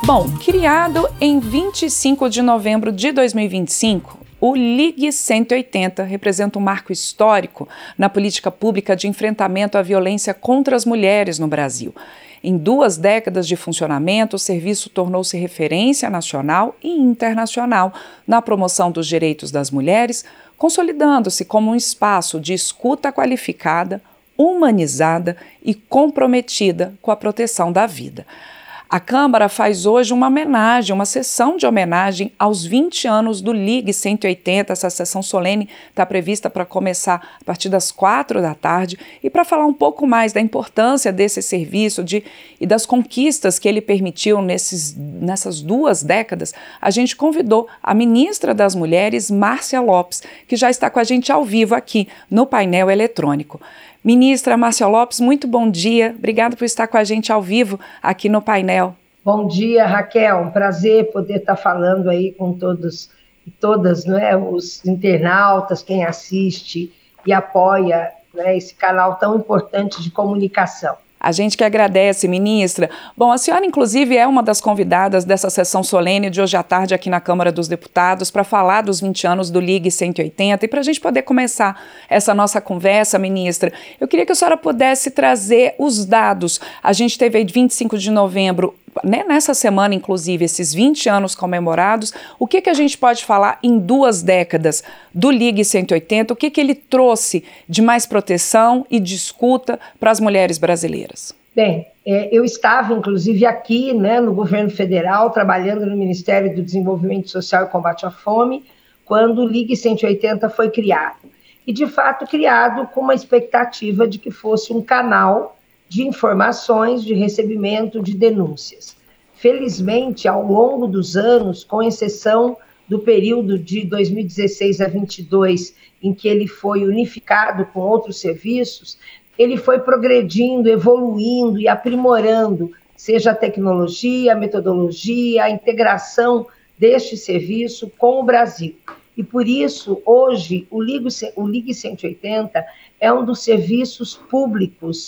Bom, criado em 25 de novembro de 2025, o Ligue 180 representa um marco histórico na política pública de enfrentamento à violência contra as mulheres no Brasil. Em 2 décadas de funcionamento, o serviço tornou-se referência nacional e internacional na promoção dos direitos das mulheres, consolidando-se como um espaço de escuta qualificada, humanizada e comprometida com a proteção da vida. A Câmara faz hoje uma sessão de homenagem aos 20 anos do Ligue 180. Essa sessão solene está prevista para começar a partir das 4 da tarde. E para falar um pouco mais da importância desse serviço e das conquistas que ele permitiu nessas 2 décadas, a gente convidou a ministra das Mulheres, Márcia Lopes, que já está com a gente ao vivo aqui no painel eletrônico. Ministra Márcia Lopes, muito bom dia. Obrigada por estar com a gente ao vivo aqui no painel. Bom dia, Raquel. Um prazer poder estar falando aí com todos e todas, os internautas, quem assiste e apoia, esse canal tão importante de comunicação. A gente que agradece, ministra. Bom, a senhora, inclusive, é uma das convidadas dessa sessão solene de hoje à tarde aqui na Câmara dos Deputados para falar dos 20 anos do Ligue 180. E para a gente poder começar essa nossa conversa, ministra, eu queria que a senhora pudesse trazer os dados. A gente teve aí 25 de novembro, nessa semana, inclusive, esses 20 anos comemorados. O que a gente pode falar em 2 décadas do Ligue 180? O que ele trouxe de mais proteção e de escuta para as mulheres brasileiras? Bem, eu estava, inclusive, aqui no governo federal, trabalhando no Ministério do Desenvolvimento Social e Combate à Fome, quando o Ligue 180 foi criado. E, de fato, criado com uma expectativa de que fosse um canal de informações, de recebimento de denúncias. Felizmente, ao longo dos anos, com exceção do período de 2016 a 2022, em que ele foi unificado com outros serviços, ele foi progredindo, evoluindo e aprimorando, seja a tecnologia, a metodologia, a integração deste serviço com o Brasil. E por isso, hoje, o Ligue 180 é um dos serviços públicos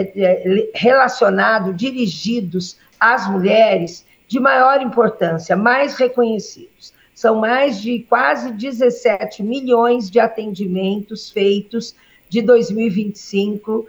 dirigidos às mulheres de maior importância, mais reconhecidos. São mais de quase 17 milhões de atendimentos feitos de 2005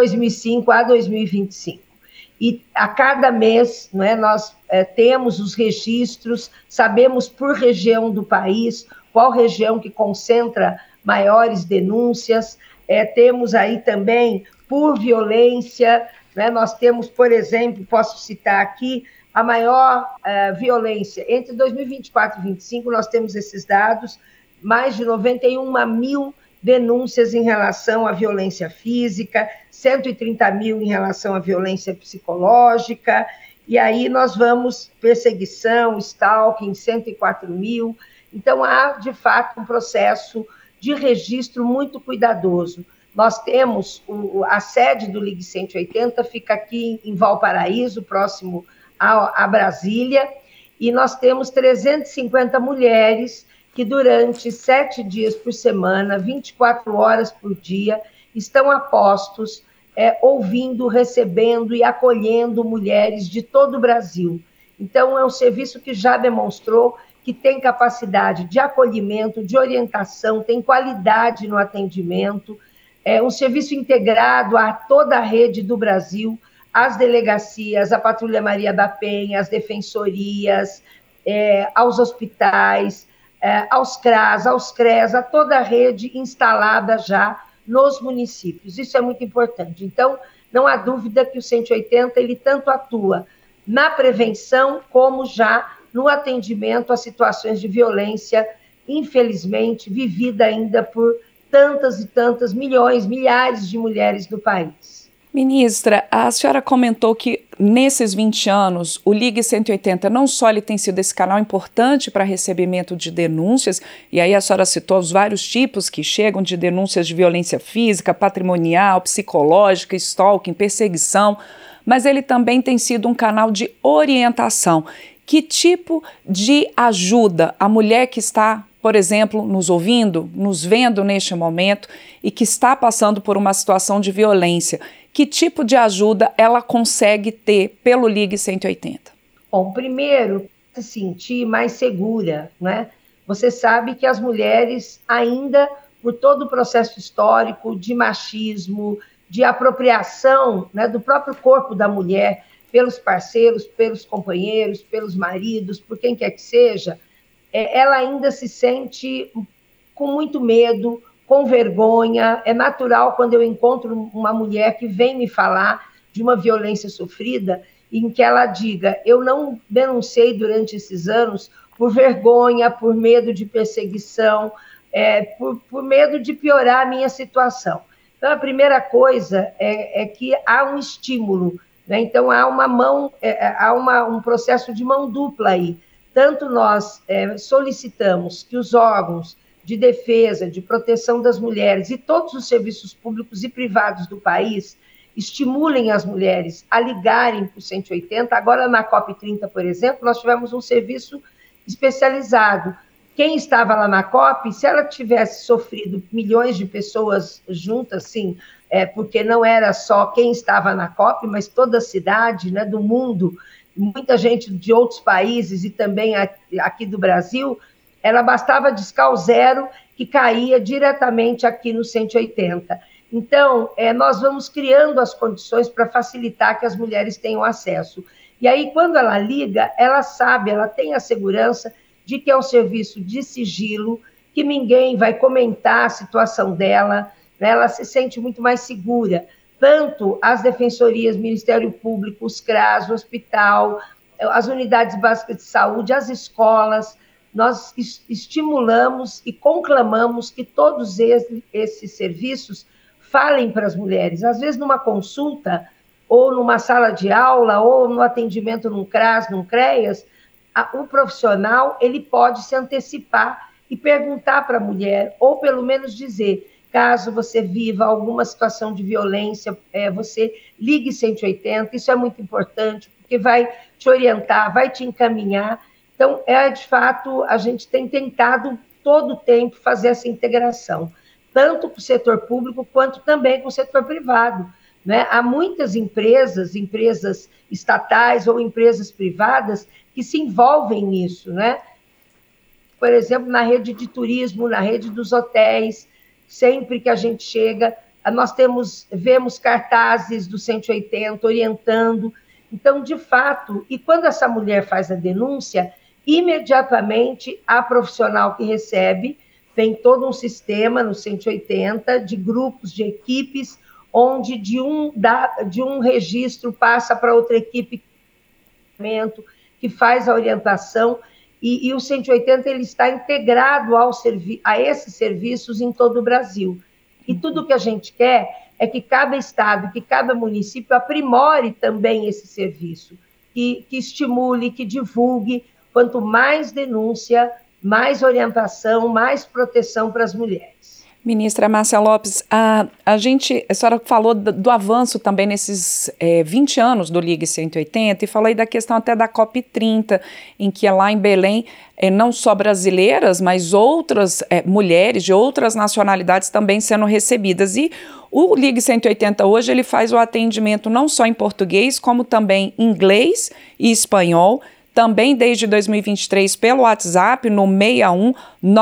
a 2025. E a cada mês, nós temos os registros, sabemos por região do país qual região que concentra maiores denúncias, temos aí também por violência, nós temos, por exemplo, posso citar aqui, a maior violência. Entre 2024 e 2025, nós temos esses dados, mais de 91 mil denúncias em relação à violência física, 130 mil em relação à violência psicológica, e aí nós vamos perseguição, stalking, 104 mil. Então, há, de fato, um processo de registro muito cuidadoso. Nós temos a sede do Ligue 180, fica aqui em Valparaíso, próximo a Brasília, e nós temos 350 mulheres que durante 7 dias por semana, 24 horas por dia, estão a postos, ouvindo, recebendo e acolhendo mulheres de todo o Brasil. Então, é um serviço que já demonstrou que tem capacidade de acolhimento, de orientação, tem qualidade no atendimento, um serviço integrado a toda a rede do Brasil, às delegacias, à Patrulha Maria da Penha, às defensorias, aos hospitais, aos CRAS, aos CRES, a toda a rede instalada já nos municípios. Isso é muito importante. Então, não há dúvida que o 180 ele tanto atua na prevenção como já no atendimento a situações de violência, infelizmente, vivida ainda por tantas e tantas milhares de mulheres no país. Ministra, a senhora comentou que nesses 20 anos o Ligue 180 não só ele tem sido esse canal importante para recebimento de denúncias, e aí a senhora citou os vários tipos que chegam de denúncias de violência física, patrimonial, psicológica, stalking, perseguição, mas ele também tem sido um canal de orientação. Que tipo de ajuda a mulher que está, por exemplo, nos ouvindo, nos vendo neste momento e que está passando por uma situação de violência, que tipo de ajuda ela consegue ter pelo Ligue 180? Bom, primeiro, se sentir mais segura, né? Você sabe que as mulheres ainda, por todo o processo histórico de machismo, de apropriação, né, do próprio corpo da mulher pelos parceiros, pelos companheiros, pelos maridos, por quem quer que seja, ela ainda se sente com muito medo, com vergonha. É natural quando eu encontro uma mulher que vem me falar de uma violência sofrida, em que ela diga: eu não denunciei durante esses anos por vergonha, por medo de perseguição, por medo de piorar a minha situação. Então, a primeira coisa é que há um estímulo, né? Então, há um processo de mão dupla aí. Tanto nós solicitamos que os órgãos de defesa, de proteção das mulheres e todos os serviços públicos e privados do país estimulem as mulheres a ligarem para o 180. Agora, na COP30, por exemplo, nós tivemos um serviço especializado. Quem estava lá na COP, se ela tivesse sofrido milhões de pessoas juntas, sim, porque não era só quem estava na COP, mas toda a cidade, né, do mundo, muita gente de outros países e também aqui do Brasil, ela bastava discar o 0 que caía diretamente aqui no 180. Então, nós vamos criando as condições para facilitar que as mulheres tenham acesso. E aí, quando ela liga, ela sabe, ela tem a segurança de que é um serviço de sigilo, que ninguém vai comentar a situação dela, né? Ela se sente muito mais segura. Tanto as defensorias, Ministério Público, os CRAS, o hospital, as unidades básicas de saúde, as escolas, nós estimulamos e conclamamos que todos esses serviços falem para as mulheres. Às vezes, numa consulta, ou numa sala de aula, ou no atendimento num CRAS, num CREAS, o profissional ele pode se antecipar e perguntar para a mulher, ou pelo menos dizer: caso você viva alguma situação de violência, você ligue 180, isso é muito importante, porque vai te orientar, vai te encaminhar. Então, de fato, a gente tem tentado todo o tempo fazer essa integração, tanto com o setor público, quanto também com o setor privado, né? Há muitas empresas estatais ou empresas privadas que se envolvem nisso, né? Por exemplo, na rede de turismo, na rede dos hotéis, sempre que a gente chega, nós vemos cartazes do 180 orientando. Então, de fato, e quando essa mulher faz a denúncia, imediatamente a profissional que recebe tem todo um sistema no 180 de grupos, de equipes, onde de um registro passa para outra equipe que faz a orientação, e o 180 ele está integrado a esses serviços em todo o Brasil. E tudo que a gente quer é que cada estado, que cada município aprimore também esse serviço, que estimule, que divulgue. Quanto mais denúncia, mais orientação, mais proteção para as mulheres. Ministra Márcia Lopes, a senhora falou do avanço também nesses 20 anos do Ligue 180 e falou aí da questão até da COP30, em que lá em Belém, não só brasileiras, mas outras mulheres de outras nacionalidades também sendo recebidas. E o Ligue 180 hoje ele faz o atendimento não só em português, como também em inglês e espanhol, também desde 2023 pelo WhatsApp no 61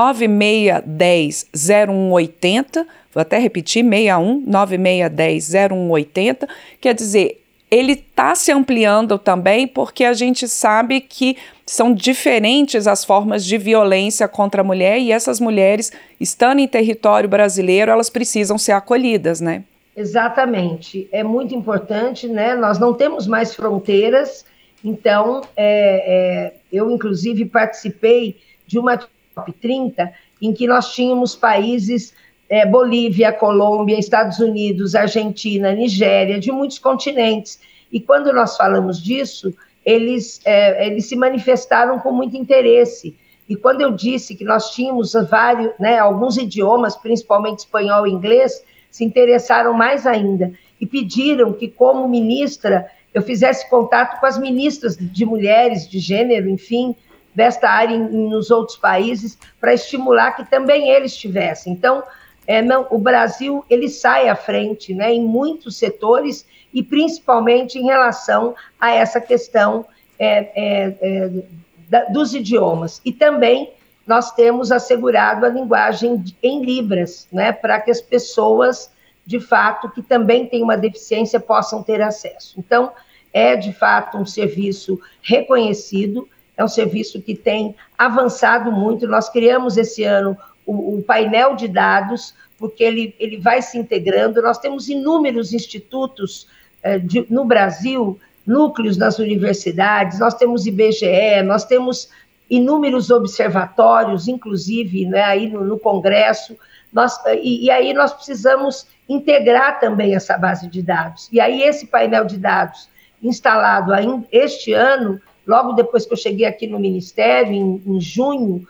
9610 0180, vou até repetir, 61 9610 0180, quer dizer, ele está se ampliando também porque a gente sabe que são diferentes as formas de violência contra a mulher e essas mulheres, estando em território brasileiro, elas precisam ser acolhidas, né? Exatamente, é muito importante, né? Nós não temos mais fronteiras. Então, eu, inclusive, participei de uma COP30 em que nós tínhamos países, Bolívia, Colômbia, Estados Unidos, Argentina, Nigéria, de muitos continentes. E quando nós falamos disso, eles se manifestaram com muito interesse. E quando eu disse que nós tínhamos vários, né, alguns idiomas, principalmente espanhol e inglês, se interessaram mais ainda e pediram que, como ministra, eu fizesse contato com as ministras de mulheres, de gênero, enfim, desta área nos outros países, para estimular que também eles tivessem. Então, o Brasil ele sai à frente, né, em muitos setores, e principalmente em relação a essa questão dos idiomas. E também nós temos assegurado a linguagem em Libras, né, para que as pessoas, de fato, que também têm uma deficiência, possam ter acesso. Então, é, de fato, um serviço reconhecido, é um serviço que tem avançado muito. Nós criamos esse ano o painel de dados, porque ele vai se integrando. Nós temos inúmeros institutos no Brasil, núcleos nas universidades, nós temos IBGE, nós temos inúmeros observatórios, inclusive, né, aí no Congresso, e aí nós precisamos integrar também essa base de dados. E aí esse painel de dados instalado ainda este ano, logo depois que eu cheguei aqui no Ministério, em junho,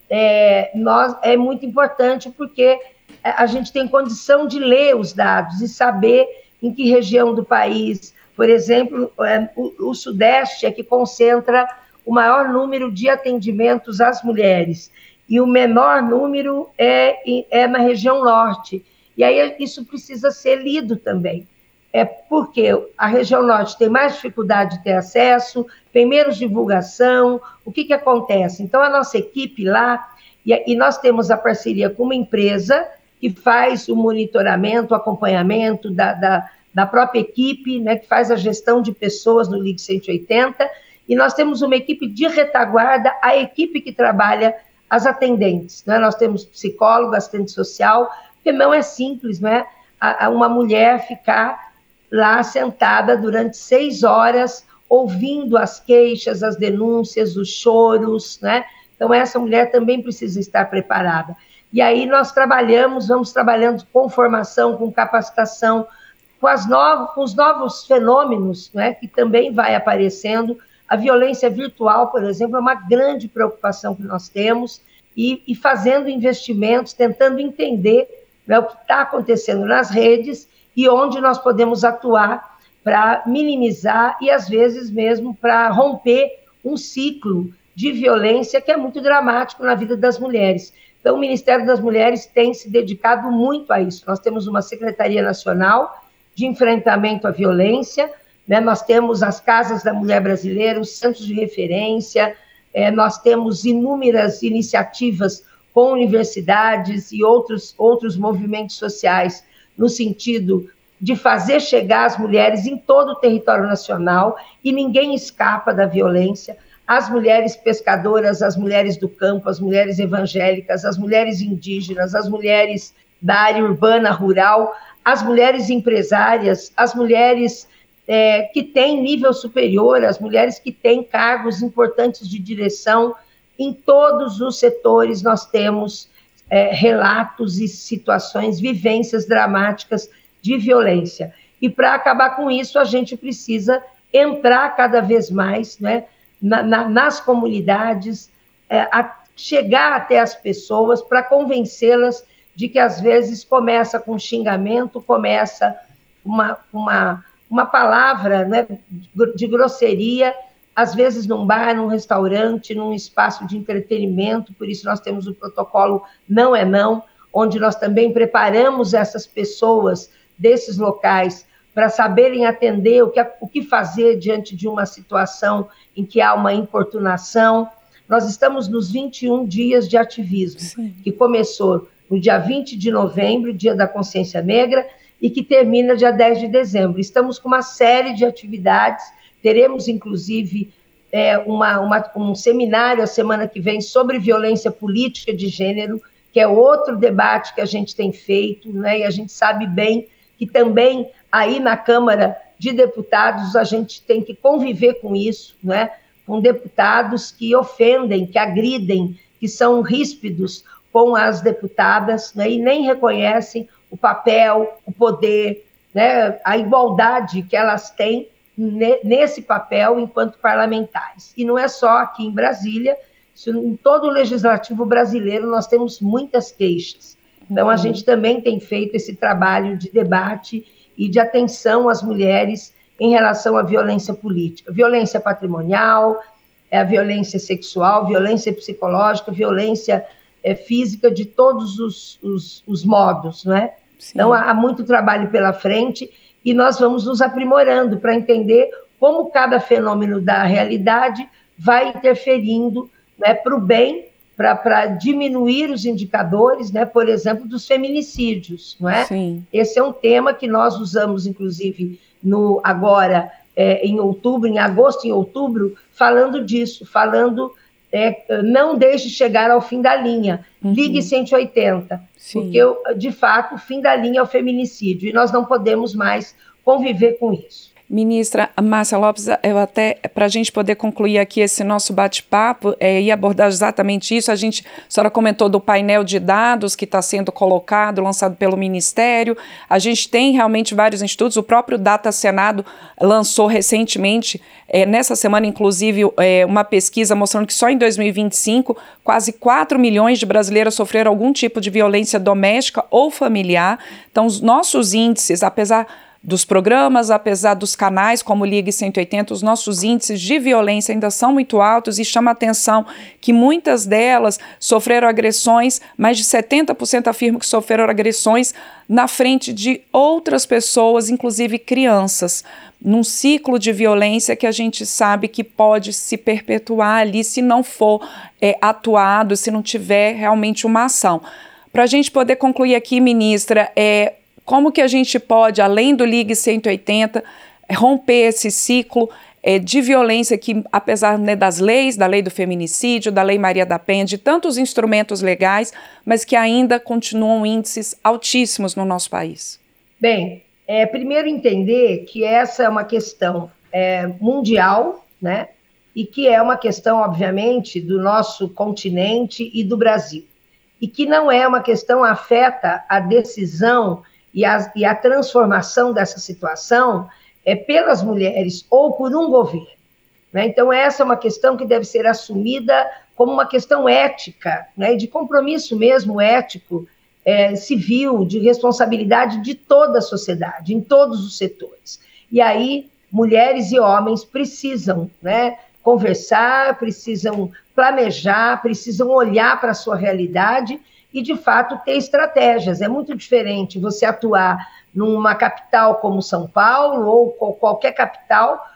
é muito importante porque a gente tem condição de ler os dados e saber em que região do país, por exemplo, o Sudeste é que concentra o maior número de atendimentos às mulheres, e o menor número é na região Norte. E aí isso precisa ser lido também. Porque a região Norte tem mais dificuldade de ter acesso, tem menos divulgação. O que acontece? Então, a nossa equipe lá, e nós temos a parceria com uma empresa que faz o monitoramento, o acompanhamento da própria equipe, né, que faz a gestão de pessoas no Ligue 180, e nós temos uma equipe de retaguarda, a equipe que trabalha as atendentes, né? Nós temos psicólogo, assistente social, porque não é simples, né, uma mulher ficar lá sentada durante 6 horas, ouvindo as queixas, as denúncias, os choros, né? Então, essa mulher também precisa estar preparada. E aí nós vamos trabalhando com formação, com capacitação, com os novos fenômenos, né, que também vai aparecendo. A violência virtual, por exemplo, é uma grande preocupação que nós temos, e fazendo investimentos, tentando entender, né, o que está acontecendo nas redes e onde nós podemos atuar para minimizar e, às vezes, mesmo para romper um ciclo de violência que é muito dramático na vida das mulheres. Então, o Ministério das Mulheres tem se dedicado muito a isso. Nós temos uma Secretaria Nacional de Enfrentamento à Violência, né? Nós temos as Casas da Mulher Brasileira, os centros de referência, nós temos inúmeras iniciativas com universidades e outros movimentos sociais, no sentido de fazer chegar as mulheres em todo o território nacional, e ninguém escapa da violência. As mulheres pescadoras, as mulheres do campo, as mulheres evangélicas, as mulheres indígenas, as mulheres da área urbana, rural, as mulheres empresárias, as mulheres que têm nível superior, as mulheres que têm cargos importantes de direção. Em todos os setores nós temos relatos e situações, vivências dramáticas de violência. E para acabar com isso, a gente precisa entrar cada vez mais, né, nas comunidades, chegar até as pessoas para convencê-las de que, às vezes, começa com xingamento, começa uma palavra, né, de grosseria, às vezes num bar, num restaurante, num espaço de entretenimento. Por isso nós temos o protocolo Não é Não, onde nós também preparamos essas pessoas desses locais para saberem atender o que fazer diante de uma situação em que há uma importunação. Nós estamos nos 21 dias de ativismo, sim, que começou no dia 20 de novembro, Dia da Consciência Negra, e que termina dia 10 de dezembro. Estamos com uma série de atividades, teremos, inclusive, um seminário a semana que vem sobre violência política de gênero, que é outro debate que a gente tem feito, né? E a gente sabe bem que também aí na Câmara de Deputados a gente tem que conviver com isso, né? Com deputados que ofendem, que agridem, que são ríspidos com as deputadas, né? E nem reconhecem o papel, o poder, né? A igualdade que elas têm nesse papel enquanto parlamentares. E não é só aqui em Brasília, em todo o legislativo brasileiro nós temos muitas queixas. Então, a gente também tem feito esse trabalho de debate e de atenção às mulheres em relação à violência política. Violência patrimonial, a violência sexual, violência psicológica, violência física, de todos os modos, não é? Sim. Então, há muito trabalho pela frente e nós vamos nos aprimorando para entender como cada fenômeno da realidade vai interferindo, né, para o bem, para diminuir os indicadores, né, por exemplo, dos feminicídios. Não é? Sim. Esse é um tema que nós usamos, inclusive, agora, em outubro, em agosto e outubro, falando disso, não deixe chegar ao fim da linha, ligue 180, porque, de fato, o fim da linha é o feminicídio, e nós não podemos mais conviver com isso. Ministra Márcia Lopes, eu até, para a gente poder concluir aqui esse nosso bate-papo e abordar exatamente isso, a senhora comentou do painel de dados que está sendo colocado, lançado pelo Ministério. A gente tem realmente vários institutos, o próprio Data Senado lançou recentemente, nessa semana, inclusive, uma pesquisa mostrando que só em 2025, quase 4 milhões de brasileiras sofreram algum tipo de violência doméstica ou familiar. Então, os nossos índices, apesar dos programas, apesar dos canais como o Ligue 180, os nossos índices de violência ainda são muito altos e chama a atenção que muitas delas sofreram agressões, mais de 70% afirmam que sofreram agressões na frente de outras pessoas, inclusive crianças, num ciclo de violência que a gente sabe que pode se perpetuar ali se não for atuado, se não tiver realmente uma ação. Para a gente poder concluir aqui, ministra, como que a gente pode, além do Ligue 180, romper esse ciclo de violência que, apesar, né, das leis, da lei do feminicídio, da lei Maria da Penha, de tantos instrumentos legais, mas que ainda continuam índices altíssimos no nosso país? Bem, primeiro entender que essa é uma questão mundial, né, e que é uma questão, obviamente, do nosso continente e do Brasil, e que não é uma questão que afeta a decisão e a transformação dessa situação pelas mulheres ou por um governo. Né? Então, essa é uma questão que deve ser assumida como uma questão ética, né? De compromisso mesmo ético, civil, de responsabilidade de toda a sociedade, em todos os setores. E aí, mulheres e homens precisam, né, conversar, precisam planejar, precisam olhar para a sua realidade e, de fato, ter estratégias. É muito diferente você atuar numa capital como São Paulo ou qualquer capital,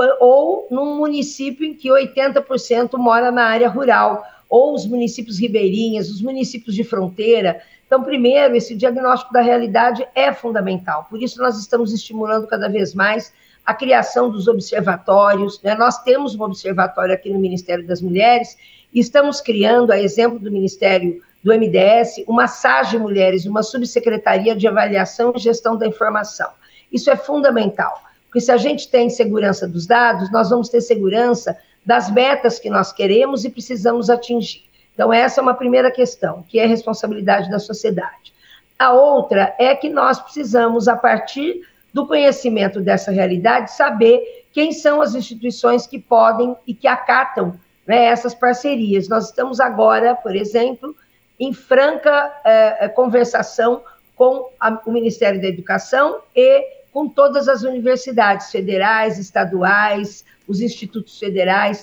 ou num município em que 80% mora na área rural, ou os municípios ribeirinhos, os municípios de fronteira. Então, primeiro, esse diagnóstico da realidade é fundamental. Por isso, nós estamos estimulando cada vez mais a criação dos observatórios. Né? Nós temos um observatório aqui no Ministério das Mulheres e estamos criando, a exemplo do Ministério do MDS, uma SAGE Mulheres, uma subsecretaria de avaliação e gestão da informação. Isso é fundamental, porque se a gente tem segurança dos dados, nós vamos ter segurança das metas que nós queremos e precisamos atingir. Então, essa é uma primeira questão, que é a responsabilidade da sociedade. A outra é que nós precisamos, a partir do conhecimento dessa realidade, saber quem são as instituições que podem e que acatam, né, essas parcerias. Nós estamos agora, por exemplo, em franca conversação com o Ministério da Educação e com todas as universidades federais, estaduais, os institutos federais.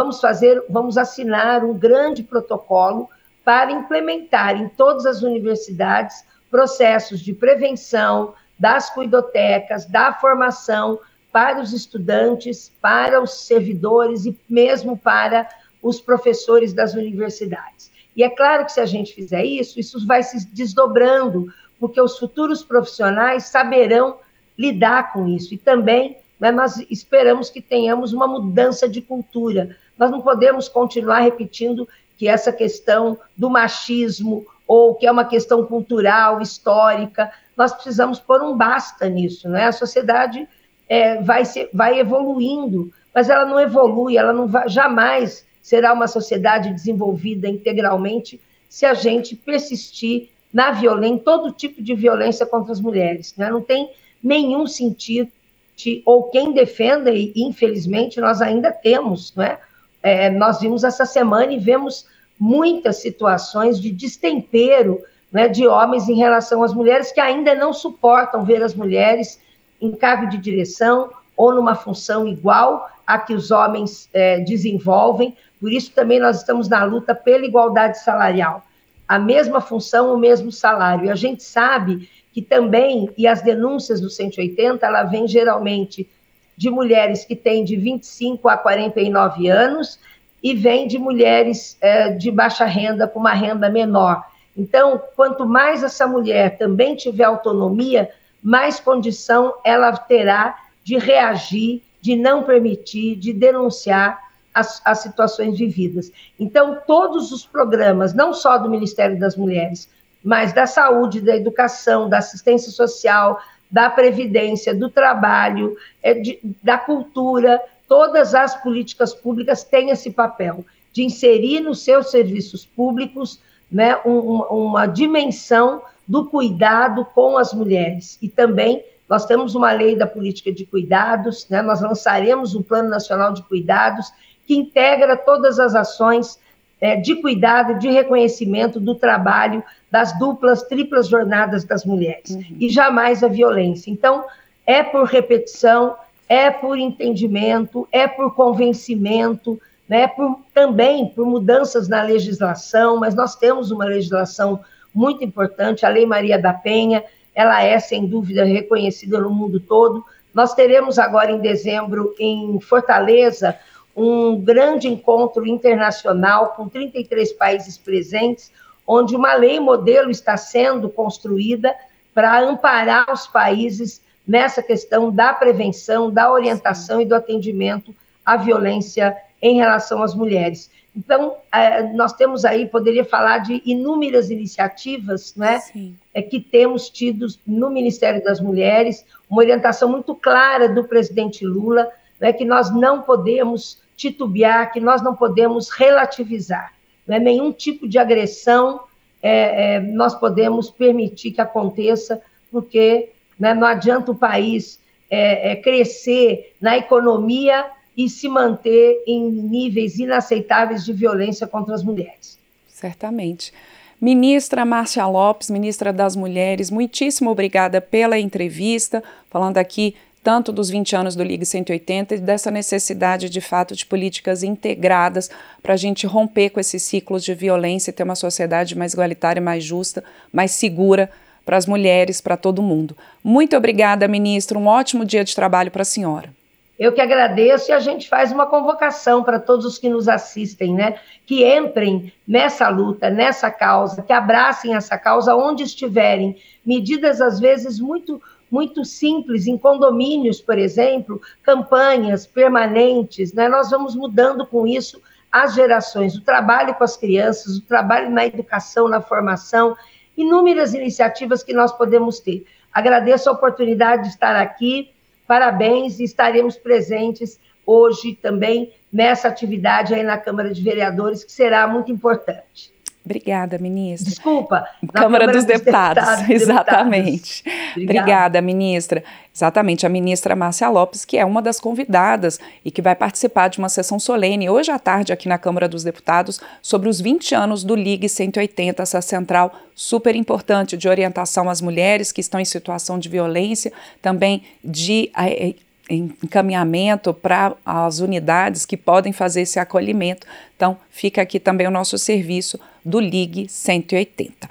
Vamos assinar um grande protocolo para implementar em todas as universidades processos de prevenção, das cuidotecas, da formação para os estudantes, para os servidores e mesmo para os professores das universidades. E é claro que se a gente fizer isso, isso vai se desdobrando, porque os futuros profissionais saberão lidar com isso. E também, né, nós esperamos que tenhamos uma mudança de cultura. Nós não podemos continuar repetindo que essa questão do machismo ou que é uma questão cultural, histórica, nós precisamos pôr um basta nisso. Né? A sociedade vai evoluindo, mas ela não evolui, ela não vai, jamais será uma sociedade desenvolvida integralmente se a gente persistir na violência, em todo tipo de violência contra as mulheres. Né? Não tem nenhum sentido, ou quem defenda, e infelizmente nós ainda temos, né? Nós vimos essa semana e vemos muitas situações de destempero, né, de homens em relação às mulheres que ainda não suportam ver as mulheres em cargo de direção ou numa função igual a que os homens desenvolvem. Por isso também nós estamos na luta pela igualdade salarial. A mesma função, o mesmo salário. E a gente sabe que também, e as denúncias do 180, ela vem geralmente de mulheres que têm de 25 a 49 anos e vem de mulheres de baixa renda com uma renda menor. Então, quanto mais essa mulher também tiver autonomia, mais condição ela terá de reagir, de não permitir, de denunciar as situações vividas. Então, todos os programas, não só do Ministério das Mulheres, mas da saúde, da educação, da assistência social, da previdência, do trabalho, da cultura, todas as políticas públicas têm esse papel de inserir nos seus serviços públicos, né, uma dimensão do cuidado com as mulheres. E também nós temos uma lei da política de cuidados, né, nós lançaremos um Plano Nacional de Cuidados que integra todas as ações de cuidado, de reconhecimento do trabalho das duplas, triplas jornadas das mulheres, e jamais a violência. Então, é por repetição, é por entendimento, é por convencimento, né, também por mudanças na legislação, mas nós temos uma legislação muito importante, a Lei Maria da Penha, ela é, sem dúvida, reconhecida no mundo todo. Nós teremos agora, em dezembro, em Fortaleza, um grande encontro internacional com 33 países presentes, onde uma lei modelo está sendo construída para amparar os países nessa questão da prevenção, da orientação e do atendimento à violência em relação às mulheres. Então, nós temos aí, poderia falar de inúmeras iniciativas, né, que temos tido no Ministério das Mulheres, uma orientação muito clara do presidente Lula, né, que nós não podemos titubear, que nós não podemos relativizar, né? Nenhum tipo de agressão nós podemos permitir que aconteça, porque, né, não adianta o país crescer na economia e se manter em níveis inaceitáveis de violência contra as mulheres. Certamente. Ministra Márcia Lopes, ministra das Mulheres, muitíssimo obrigada pela entrevista, falando aqui tanto dos 20 anos do Ligue 180 e dessa necessidade, de fato, de políticas integradas para a gente romper com esses ciclos de violência e ter uma sociedade mais igualitária, mais justa, mais segura para as mulheres, para todo mundo. Muito obrigada, ministra. Um ótimo dia de trabalho para a senhora. Eu que agradeço, e a gente faz uma convocação para todos os que nos assistem, né? Que entrem nessa luta, nessa causa, que abracem essa causa onde estiverem. Medidas, às vezes, muito simples, em condomínios, por exemplo, campanhas permanentes, né? Nós vamos mudando com isso as gerações, o trabalho com as crianças, o trabalho na educação, na formação, inúmeras iniciativas que nós podemos ter. Agradeço a oportunidade de estar aqui, parabéns, e estaremos presentes hoje também nessa atividade aí na Câmara de Vereadores, que será muito importante. Obrigada, ministra. Desculpa. Câmara dos Deputados, exatamente. Obrigada, ministra. Exatamente, a ministra Márcia Lopes, que é uma das convidadas e que vai participar de uma sessão solene hoje à tarde aqui na Câmara dos Deputados sobre os 20 anos do Ligue 180, essa central super importante de orientação às mulheres que estão em situação de violência, também de encaminhamento para as unidades que podem fazer esse acolhimento. Então, fica aqui também o nosso serviço do Ligue 180.